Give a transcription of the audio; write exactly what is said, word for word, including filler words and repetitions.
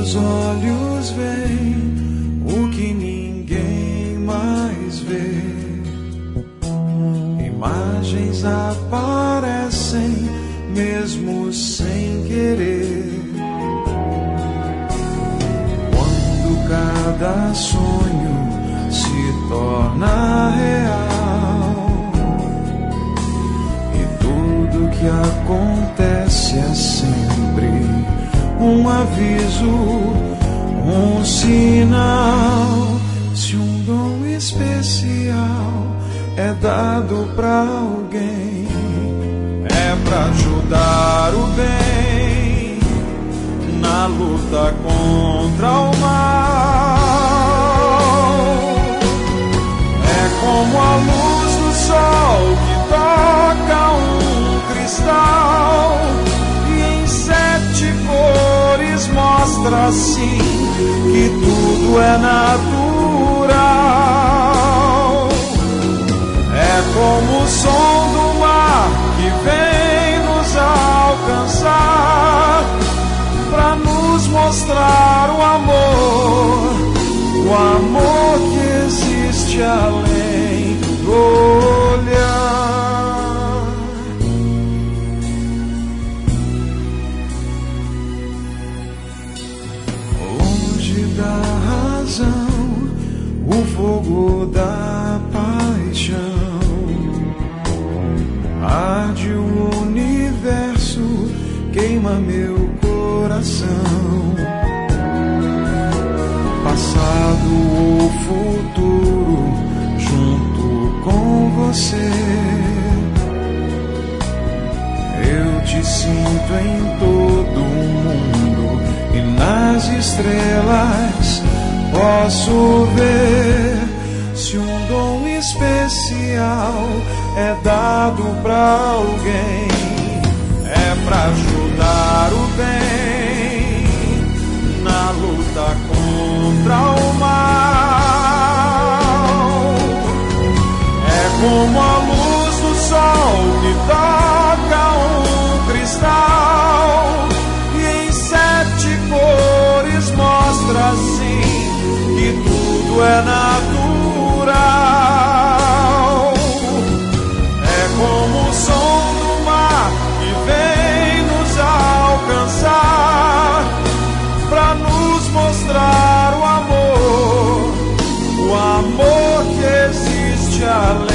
Nossos olhos veem o que ninguém mais vê. Imagens aparecem mesmo sem querer. Quando cada sonho se torna real e tudo que acontece é sempre um aviso, um sinal. Se um dom especial é dado pra alguém, é pra ajudar o bem na luta contra o mal. É como a luz do sol que toca um cristal e em sete cores mostra assim que tudo é natural. É como o som do mar que vem nos alcançar pra nos mostrar o amor, o amor que existe além do olhar. Longe da razão, o fogo da paixão arde o universo, queima meu coração. Passado ou futuro, junto com você, eu te sinto em todo o mundo e nas estrelas posso ver. Se um dom especial é dado pra alguém, é pra ajudar o bem na luta contra o mal. É como a luz do sol que toca um cristal e em sete cores mostra assim que tudo é natural. É como o som do mar que vem nos alcançar pra nos mostrar o amor, o amor que existe além